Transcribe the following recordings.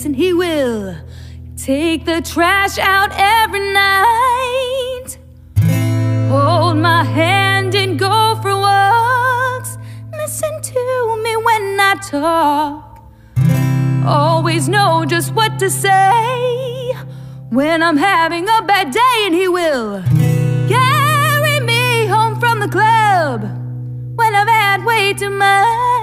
and he will take the trash out every night, hold my hand and go for walks, listen to me when I talk, always know just what to say when I'm having a bad day, and he will carry me home from the club when I've had way too much.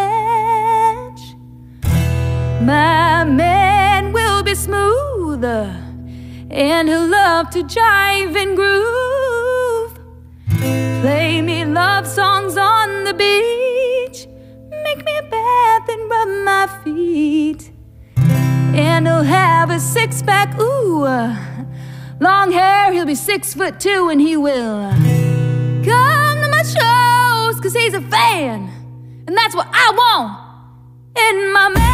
My man will be smooth, and he'll love to jive and groove, play me love songs on the beach, make me a bath and rub my feet, and he'll have a six-pack, ooh, long hair, he'll be 6'2", and he will come to my shows, 'cause he's a fan, and that's what I want in my man.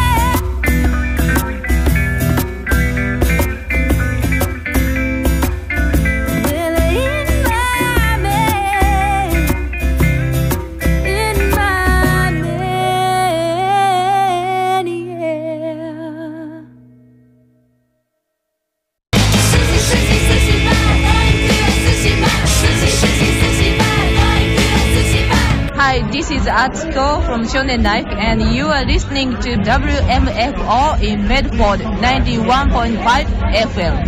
Hi, this is Atsuko from Shonen Life, and you are listening to WMFO in Medford 91.5 FM.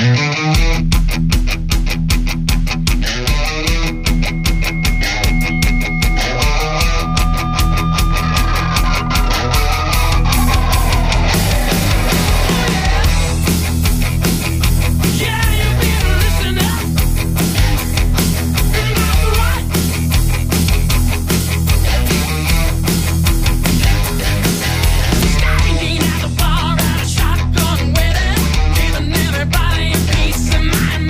Standing at the bar at a shotgun wedding, giving everybody a piece of my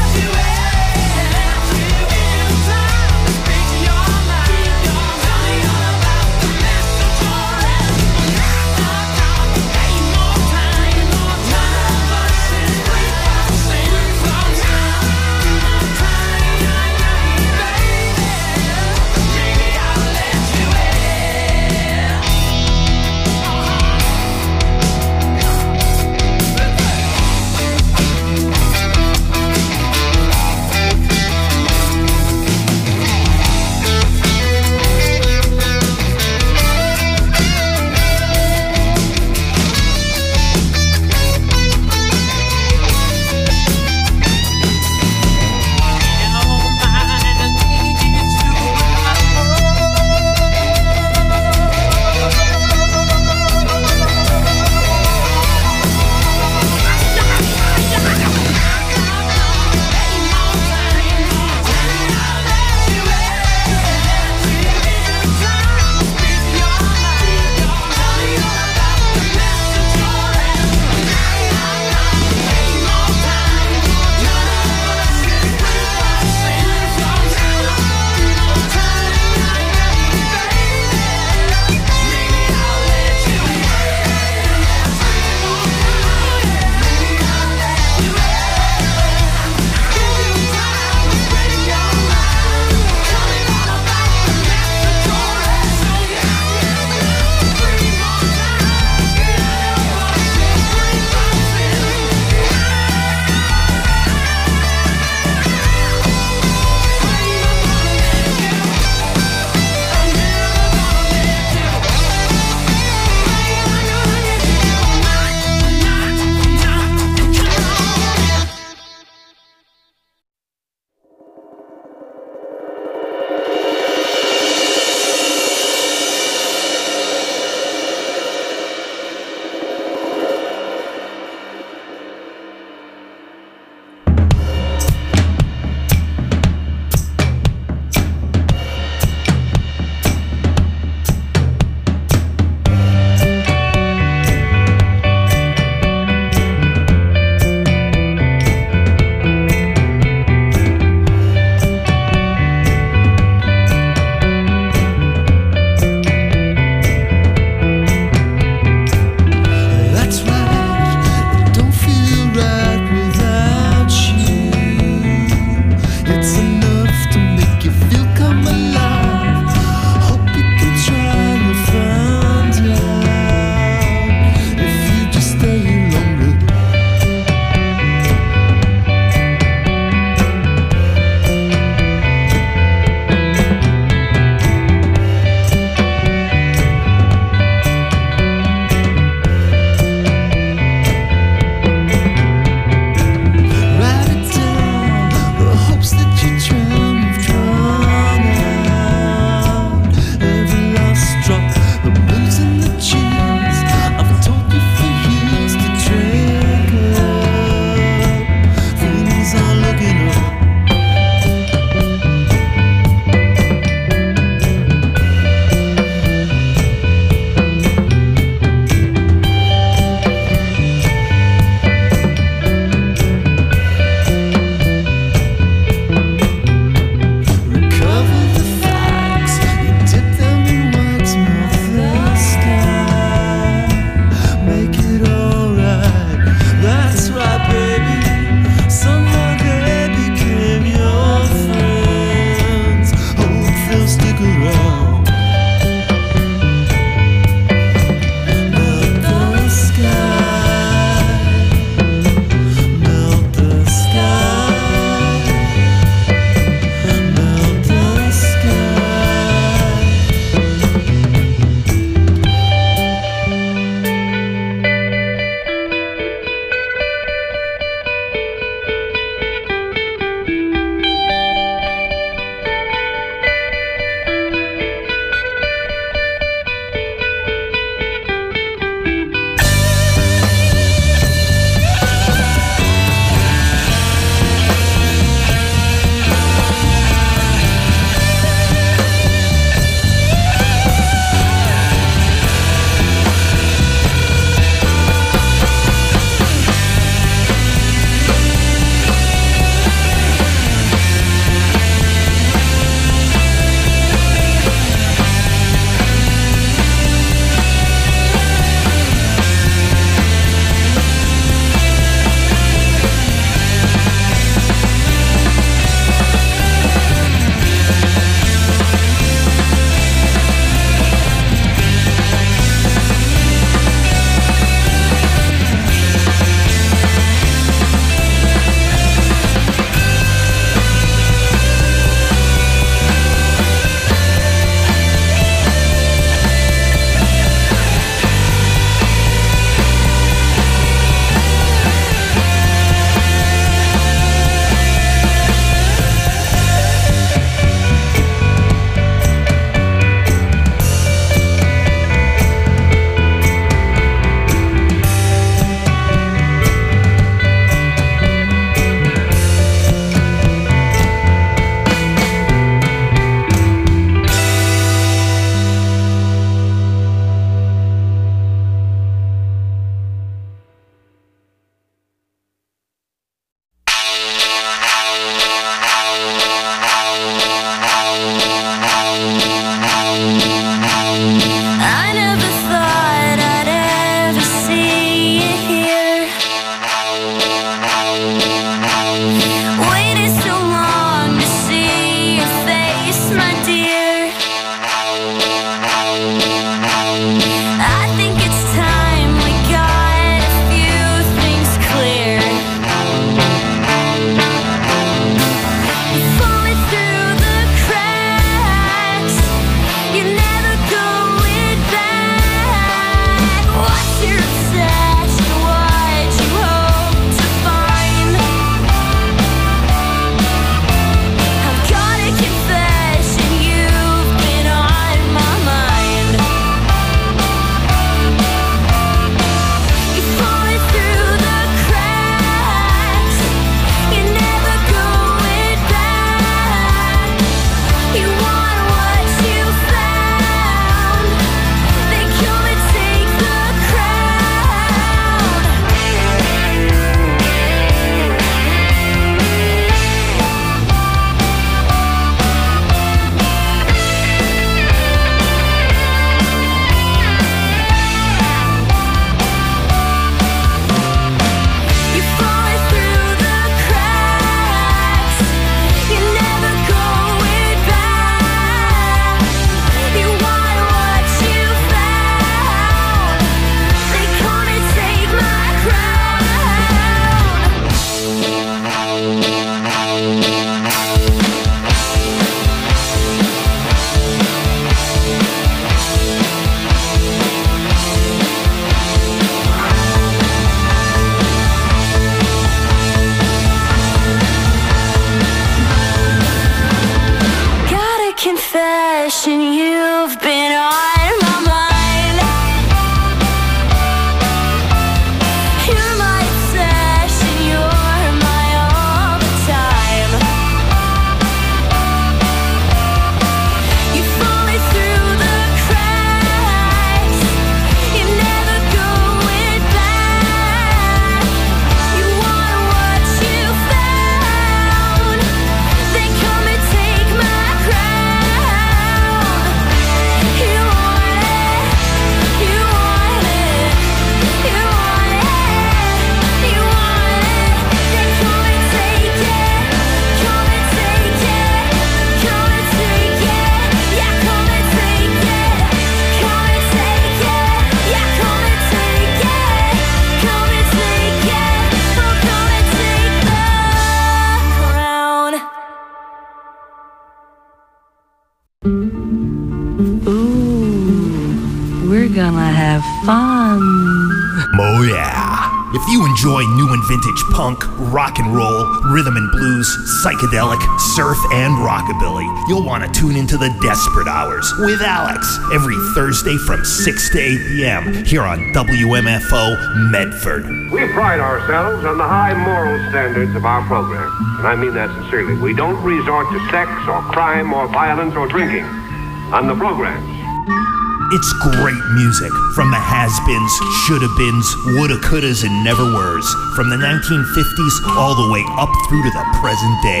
have fun. Oh yeah. If you enjoy new and vintage punk, rock and roll, rhythm and blues, psychedelic, surf, and rockabilly, you'll want to tune into the Desperate Hours with Alex every Thursday from 6 to 8 p.m. here on WMFO Medford. We pride ourselves on the high moral standards of our program, and I mean that sincerely. We don't resort to sex or crime or violence or drinking on the programs. It's great music from the has-beens, shoulda-beens, woulda-couldas, and never-weres, from the 1950s all the way up through to the present day.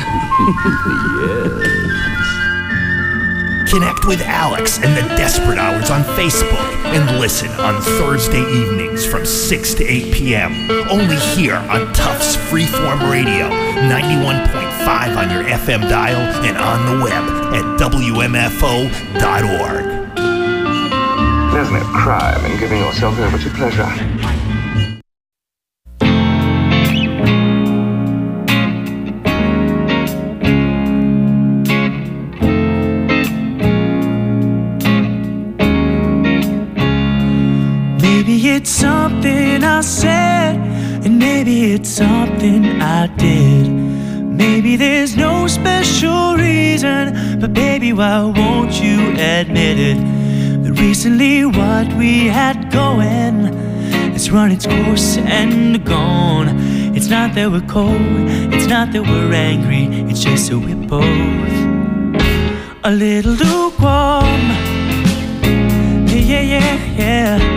Yes. Connect with Alex and the Desperate Hours on Facebook and listen on Thursday evenings from 6 to 8 p.m. Only here on Tufts Freeform Radio, 91.5 on your FM dial and on the web at WMFO.org. There's no crime in giving yourself over to pleasure. Maybe it's something I said, and maybe it's something I did. Maybe there's no special reason, but baby, why won't you admit it? Recently what we had going has run its course and gone. It's not that we're cold, it's not that we're angry, it's just that we're both a little lukewarm. Yeah, yeah, yeah, yeah.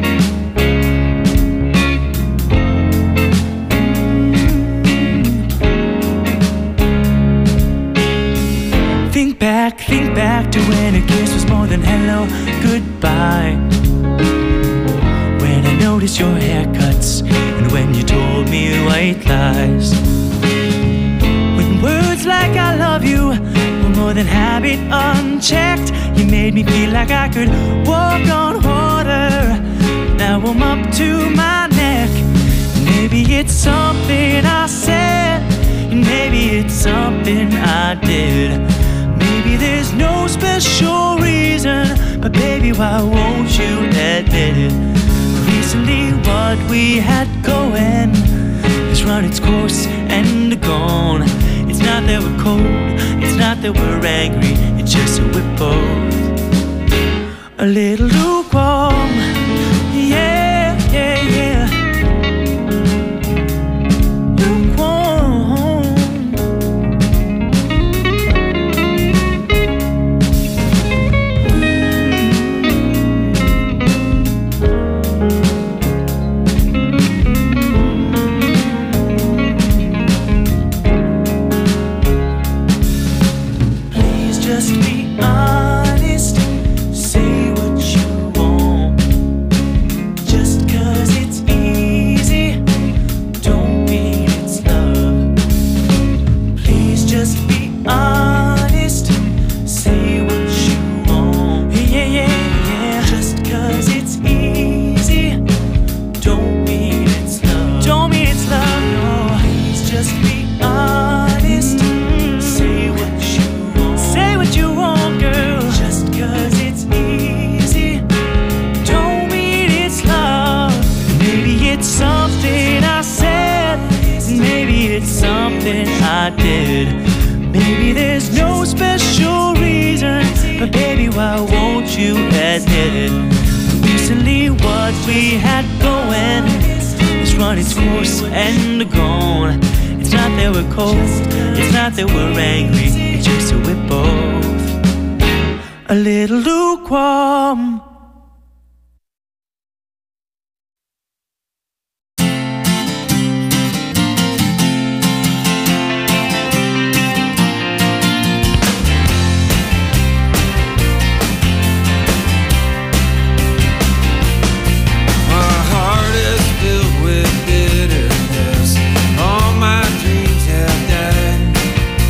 Think back to when a kiss was more than hello, goodbye. When I noticed your haircuts and when you told me white lies. When words like I love you were more than habit unchecked. You made me feel like I could walk on water. Now I'm up to my neck. Maybe it's something I said, and maybe it's something I did. Maybe there's no special reason, but baby, why won't you admit it? Recently what we had going has run its course and gone. It's not that we're cold, it's not that we're angry, it's just that we're both a little lukewarm. Yeah, yeah, yeah. I did. Maybe there's no special reason, but baby, why won't you admit it? Recently what we had going has run its course and gone. It's not that we're cold, it's not that we're angry, it's just that we're both a little lukewarm.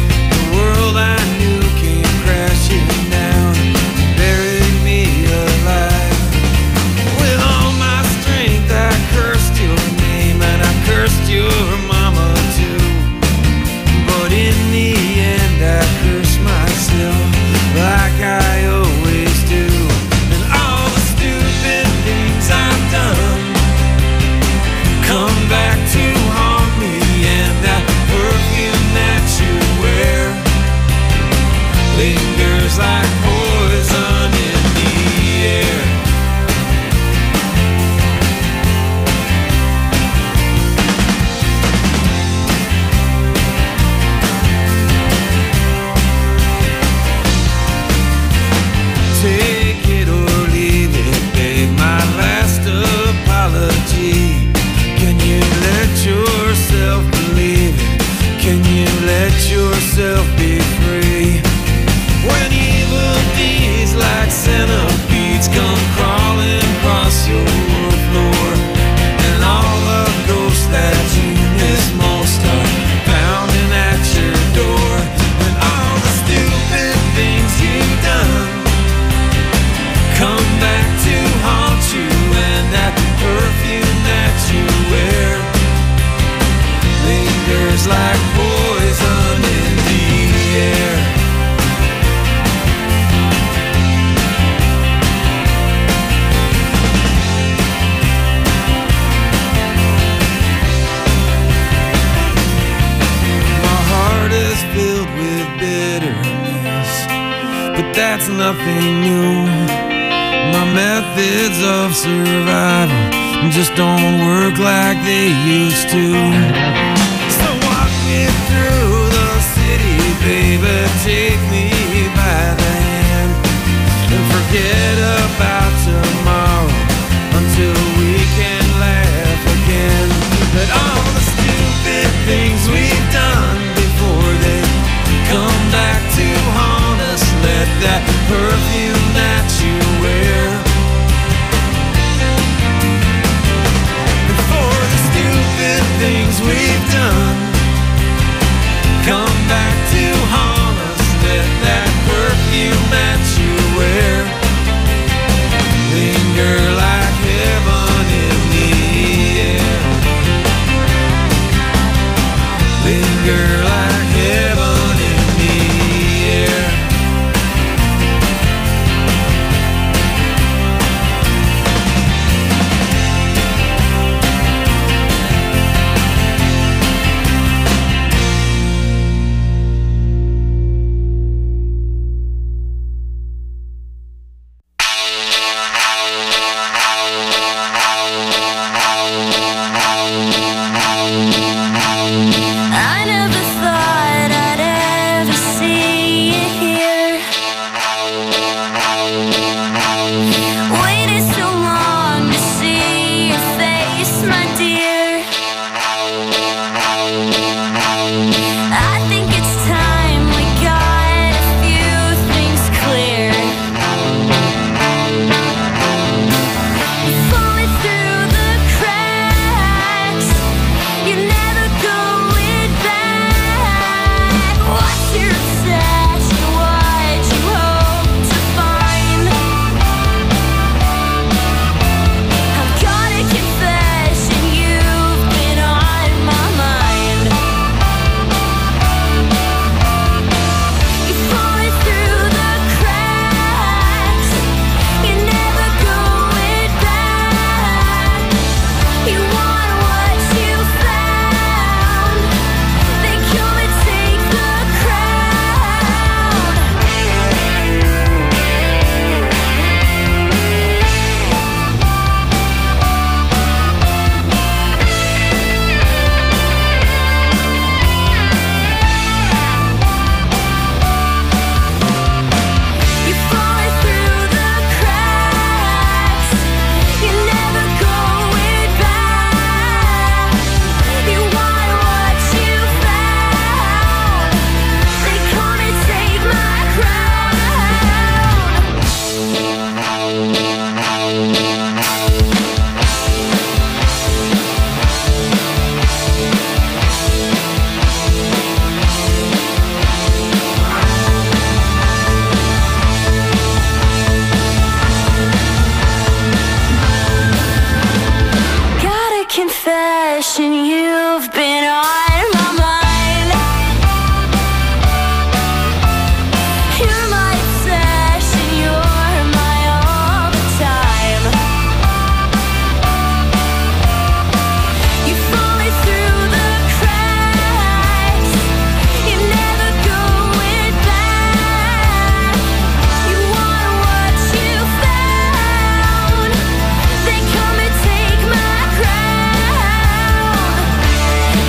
Alive. that's nothing new. My methods of survival just don't work like they used to. So walk me through the city, baby, take me by the hand, and forget about tomorrow until we can laugh again. But all the stupid things we've done before they come back to haunt us. Let that perfume that you wear, before the stupid things we've done come back to haunt us. Let that perfume that you wear linger like heaven in the air. Linger like heaven in the air. I never thought I'd ever see you here. Waited so long to see your face, my dear. I think it's time we got a few things clear. You're falling through the cracks. You're never going back. What's your obsession? What you hope to find? I've got a confession. You've been on my mind. You're falling through the cracks. You're never going back. You want what you found. They come and take the crown. You're falling through the cracks. You're never going back. You want what you found. They come and take my crown. Got a confession, you've been on my mind. You're my obsession, you're my all the time. You're falling through the cracks. You're never going back. You want what you found. They come and take my crown.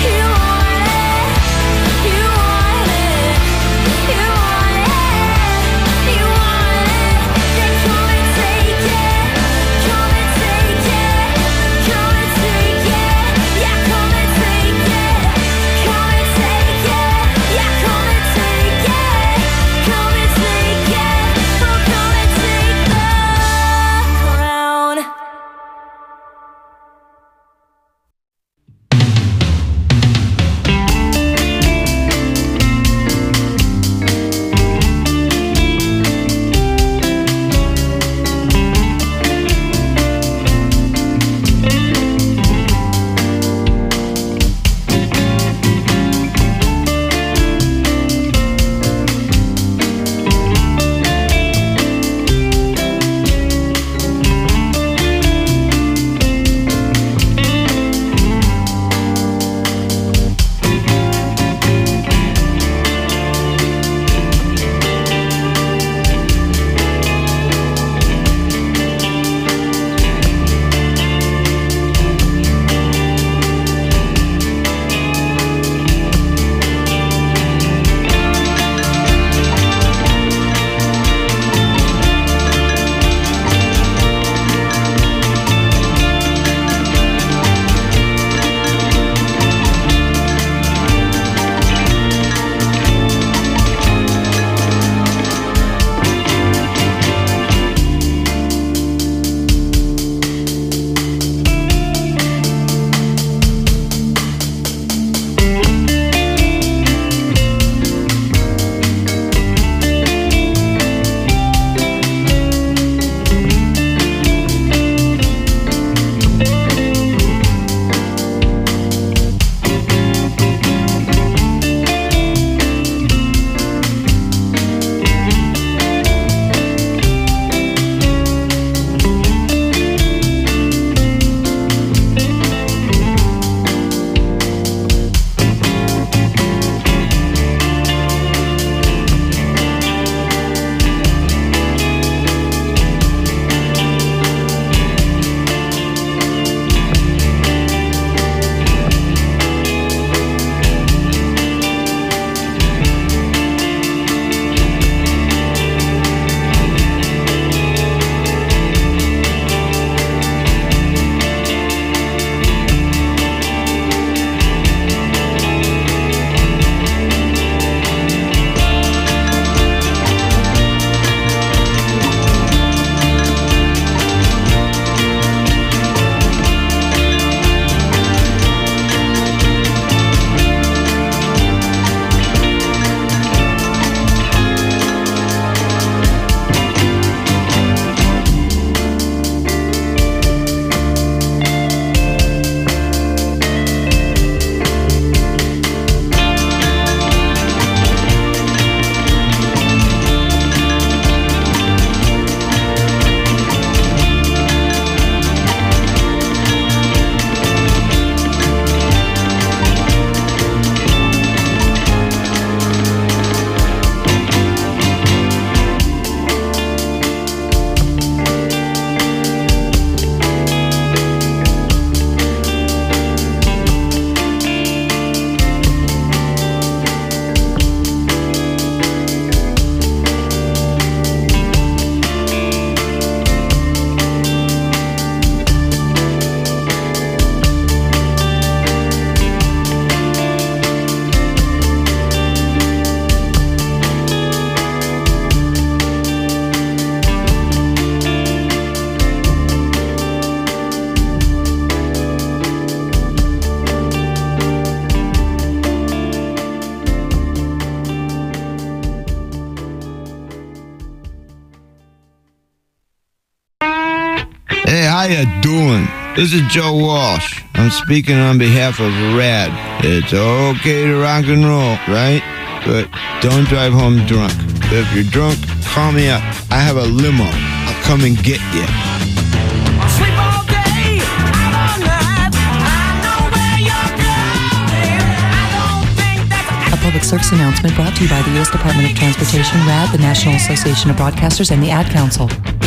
you doing? This is Joe Walsh. I'm speaking on behalf of RAD. It's okay to rock and roll, right? But don't drive home drunk. If you're drunk, call me up. I have a limo. I'll come and get you. Sleep all day, out all night. I know where you're going. I don't think that's A public service announcement brought to you by the U.S. Department of Transportation, RAD, the National Association of Broadcasters, and the Ad Council.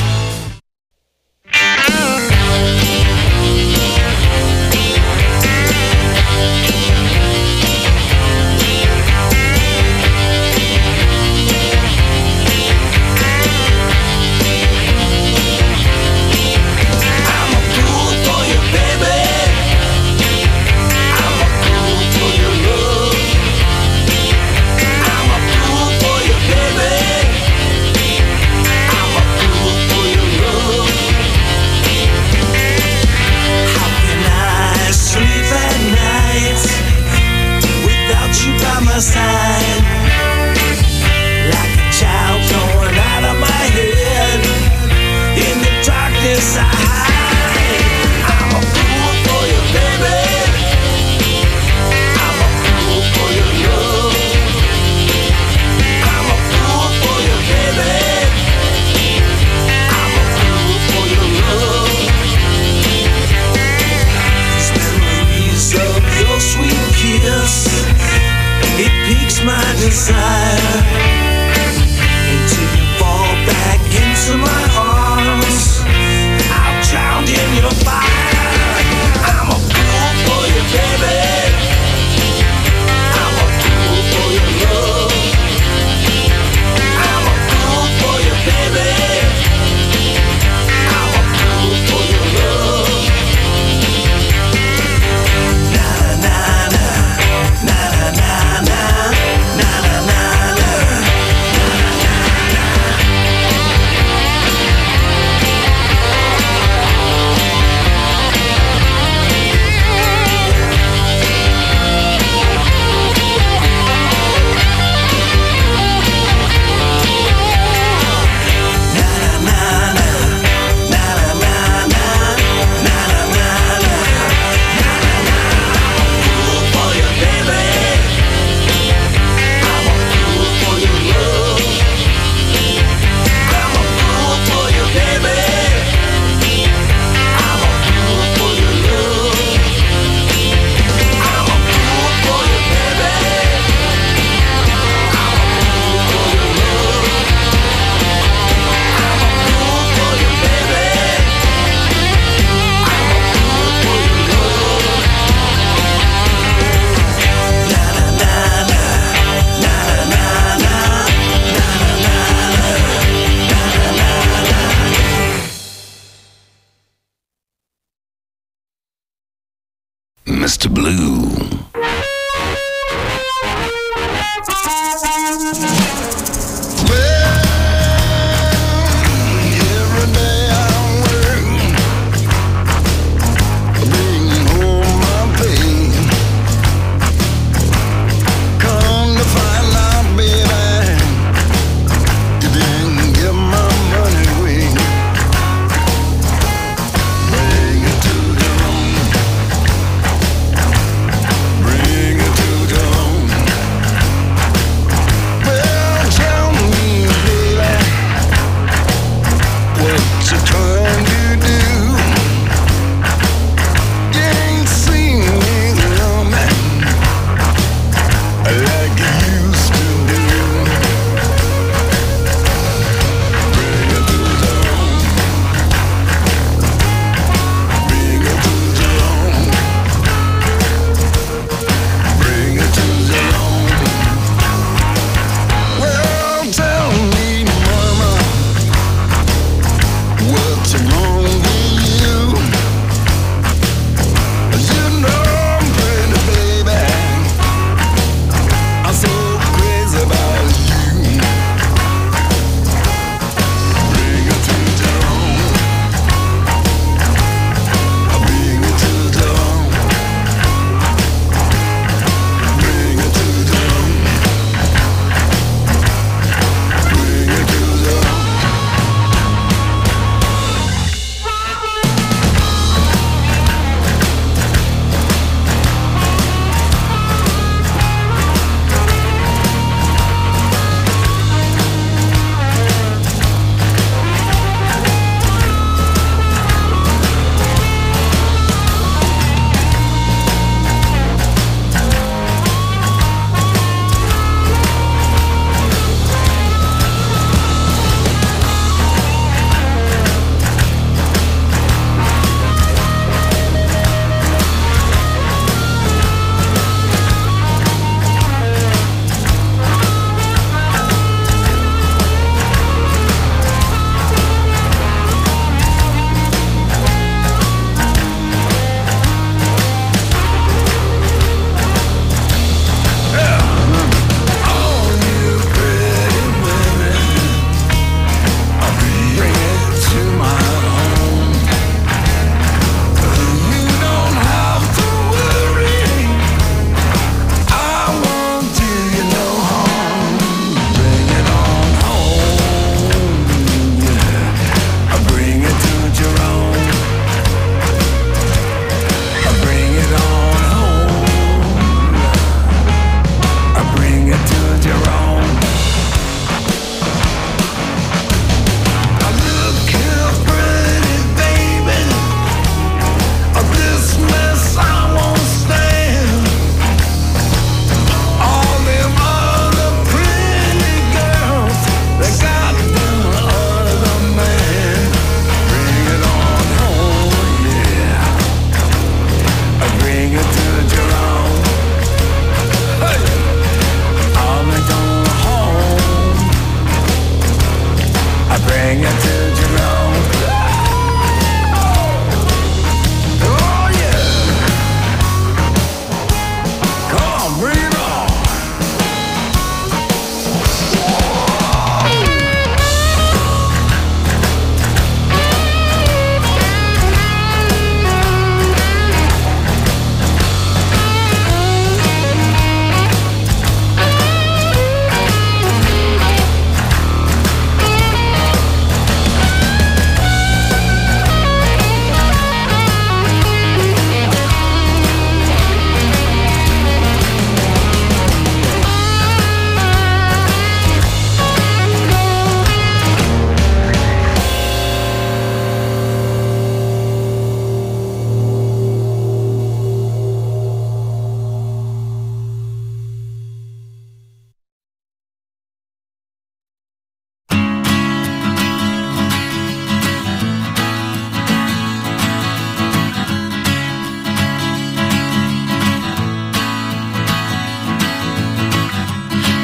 Mr. Blue.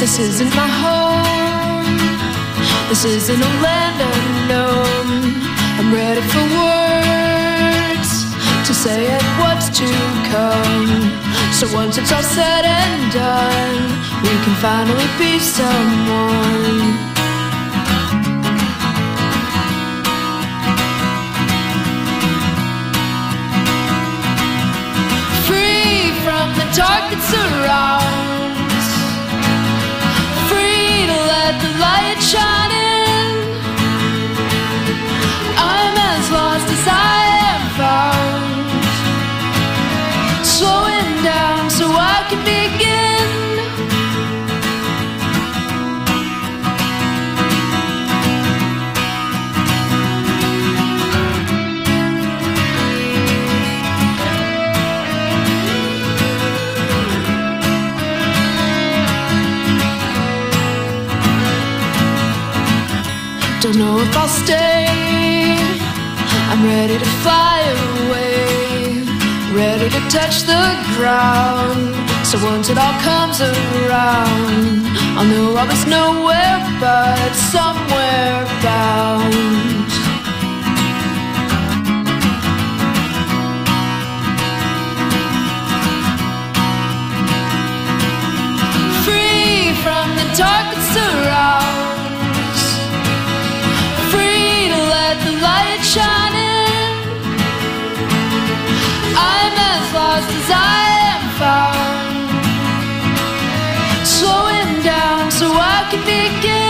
This isn't my home. This isn't a land unknown. I'm ready for words to say it what's to come. So once it's all said and done, we can finally be someone. Free from the dark that surrounds, free to let the light shine in. I'm as lost as I am found, slowing down so I can begin. Don't know if I'll stay. I'm ready to fly away, ready to touch the ground. So once it all comes around, I'll know I was nowhere but somewhere bound. Free from the dark that surrounds, free to let the light shine in. I'm as lost as I am found, slowing down so I can begin.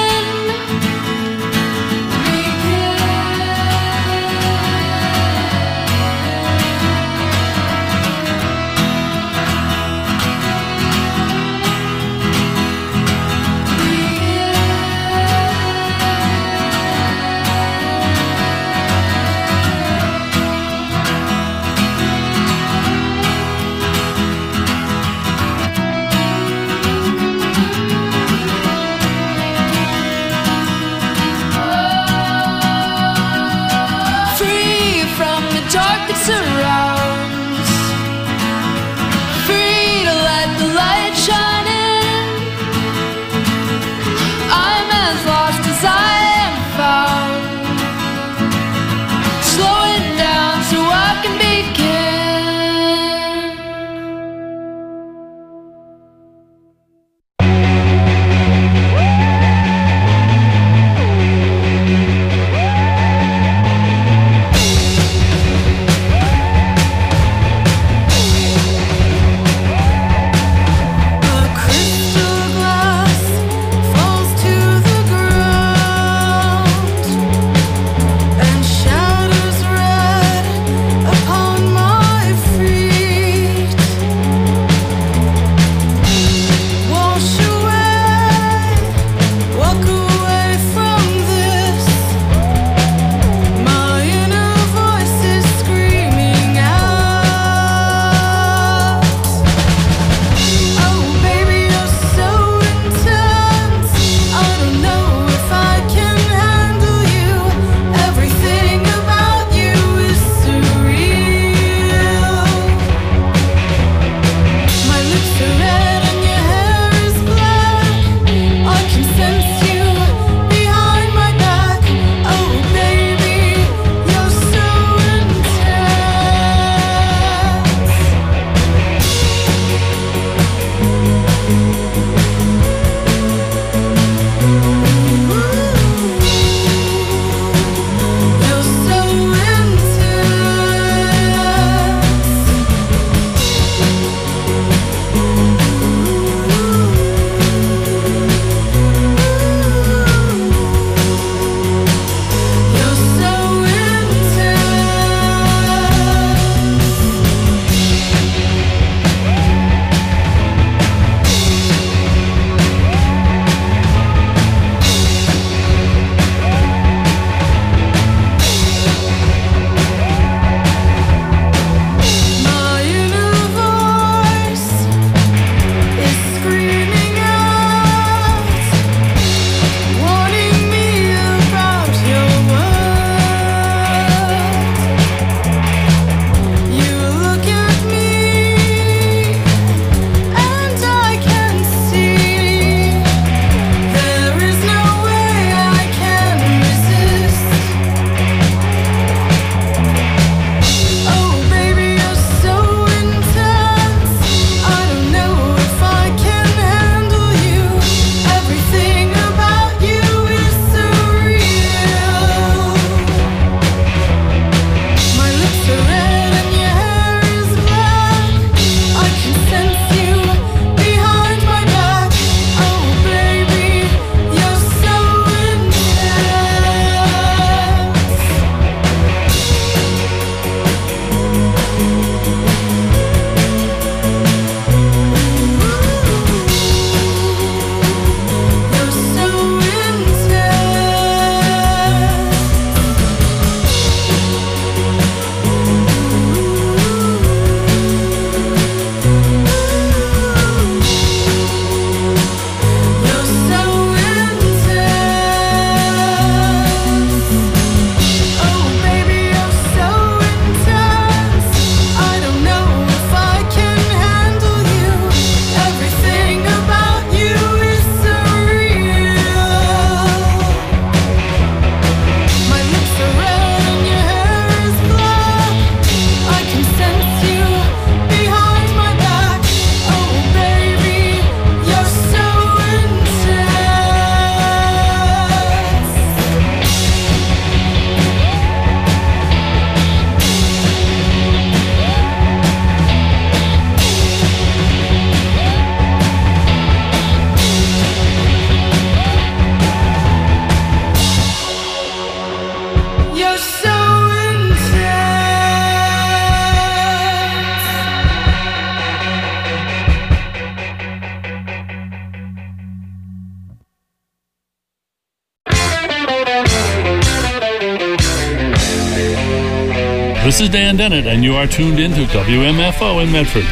This is Dan Dennett, and you are tuned into WMFO in Medford.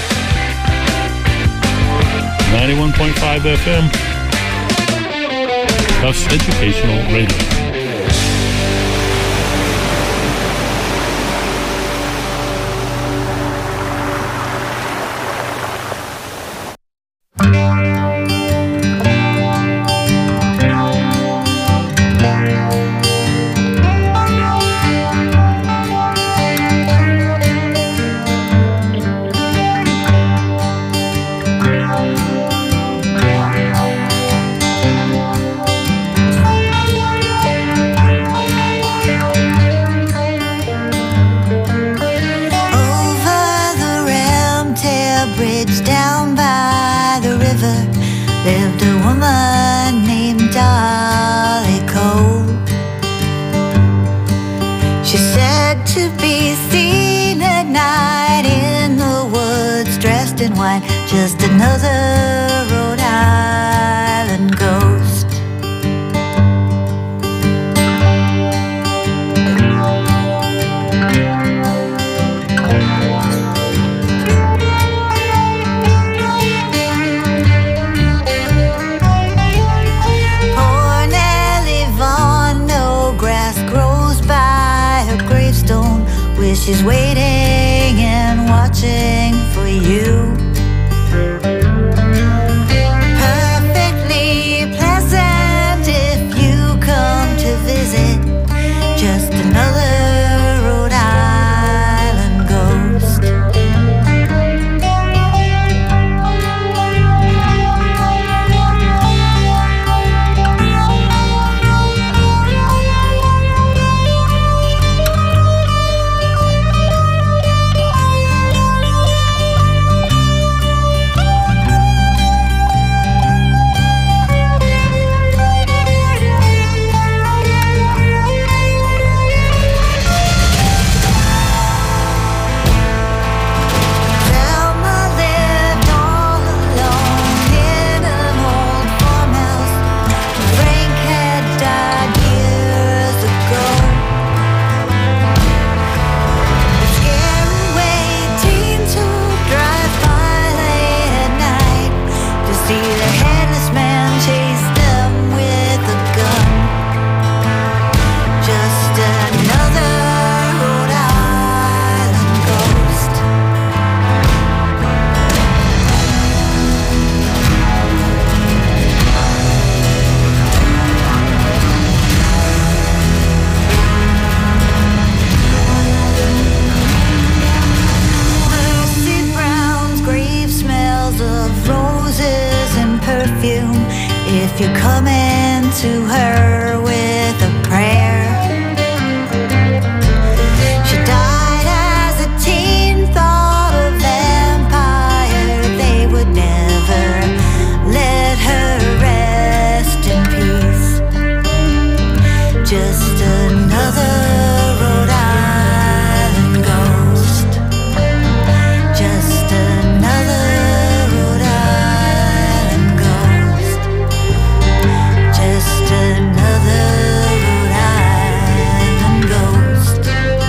91.5 FM. Tufts Educational Radio. Just another Rhode Island ghost. Poor Nellie Vaughan, no grass grows by her gravestone, where she's waiting and watching for you. Perfectly pleasant if you come to visit. Just another Rhode Island ghost. If you're coming to her with a prayer. She died as a teen, thought a vampire. They would never let her rest in peace. Just another Rhode Island ghost. Just another Rhode Island ghost. Just another Rhode Island ghost.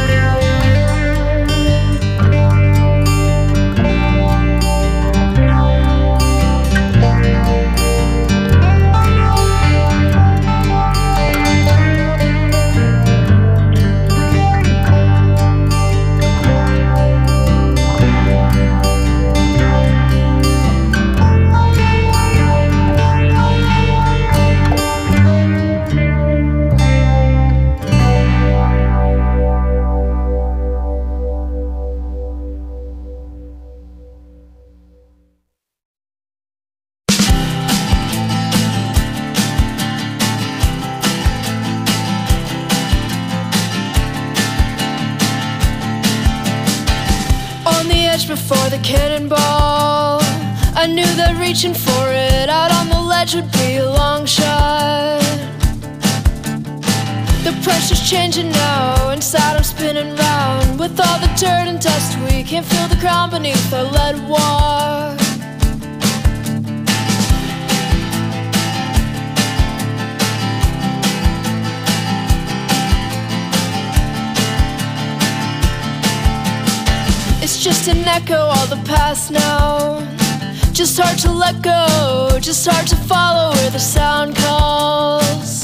Before the cannonball, I knew that reaching for it out on the ledge would be a long shot. The pressure's changing now, inside I'm spinning round. With all the dirt and dust, we can't feel the ground beneath our lead walk. just an echo of the past now. Just hard to let go, just hard to follow where the sound calls.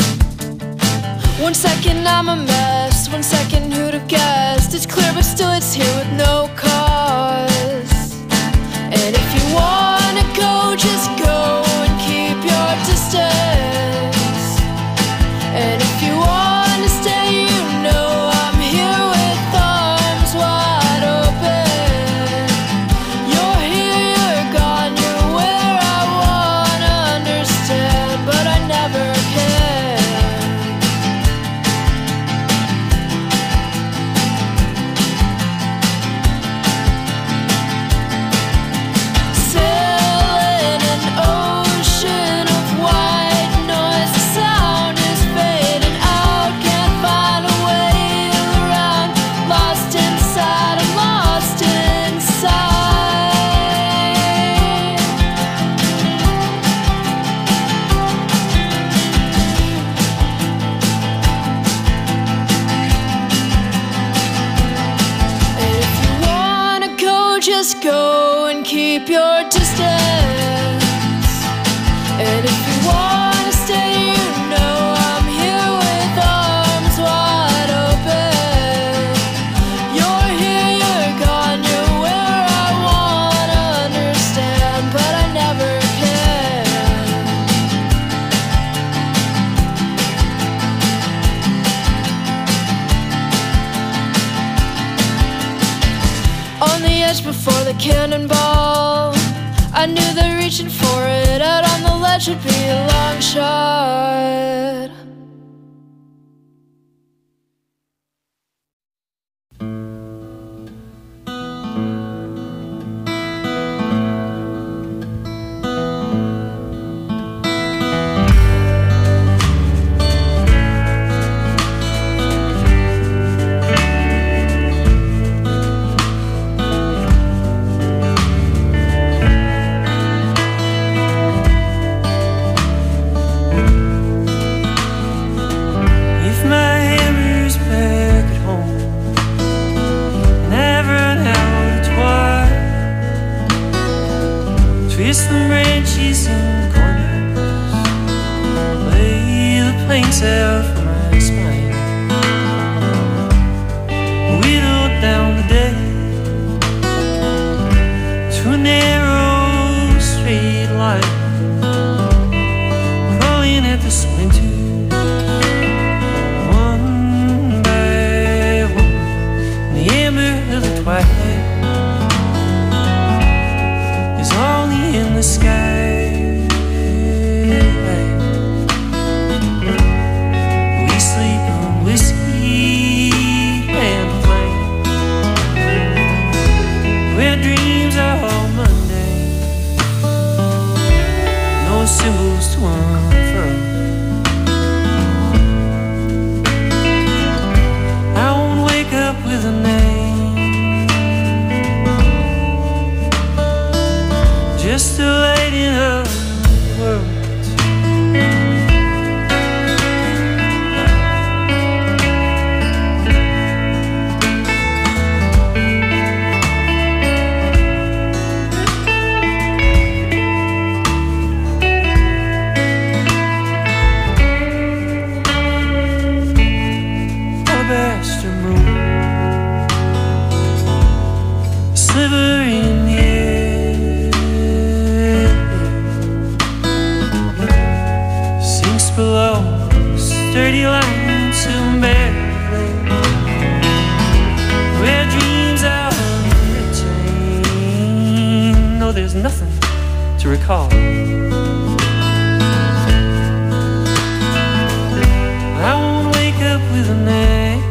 1 second I'm a mess, 1 second who'd have guessed? It's clear but still it's here with no cause. And if you wanna go, just go and keep your distance. And if you wanna stay, you know I'm here with arms wide open. You're here, you're gone, you're where I wanna understand, but I never can. Sailing an ocean of white noise, the sound is fading out, can't find a way around. Lost inside, I'm lost inside. And if you wanna go, just go and keep your distance. And if you wanna stay, you know I'm here with arms wide open. You're here, you're gone, you're where I wanna understand, but I never can. On the edge before the cannonball, I knew that reaching for it out on the ledge would be a long shot. If my hammer's back at home and I've run out of twine, twist the branches and corners, lay the planks out for my spine, whittle down the day to a narrow straight line, crawling at the splinters. The twilight is only in the sky. We sleep on whiskey and flame, where dreams are all mundane, no symbols to unfurl. I won't wake up with a name, just a lighting of the world. Alabaster moon, a sliver in the air, sinks below sturdy lines of barely, where dreams are retained. No, there's nothing to recall. I won't wake up with a name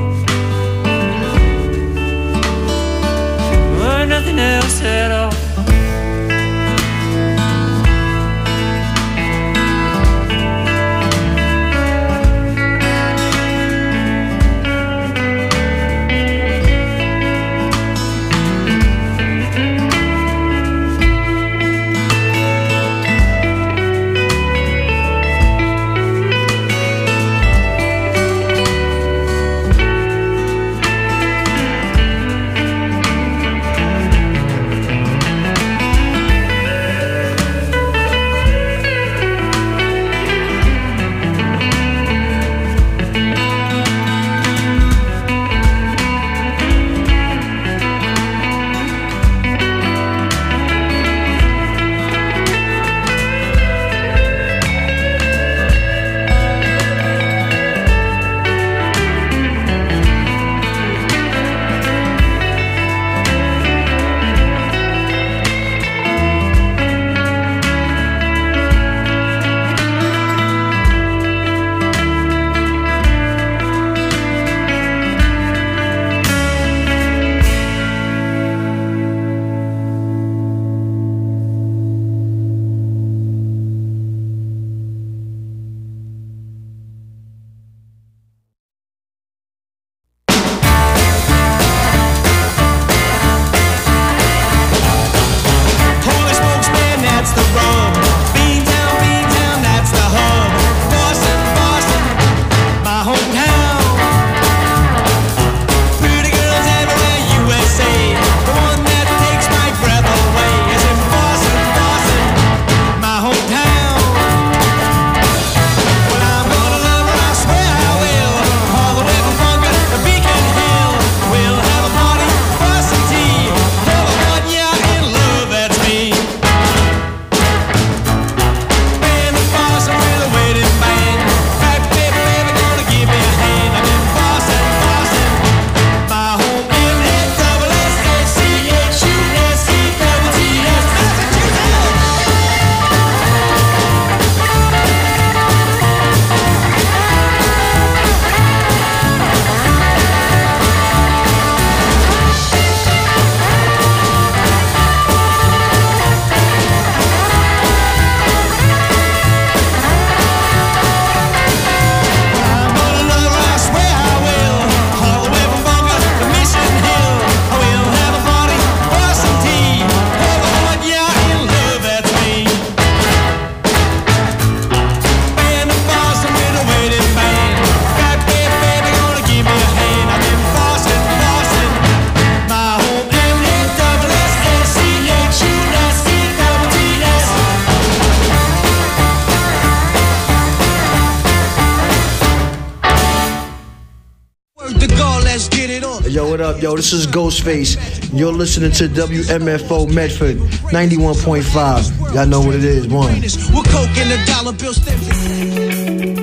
or nothing else at all. what up, yo? This is Ghostface. You're listening to WMFO Medford 91.5. Y'all know what it is, one. With coke and a dollar bill stamp.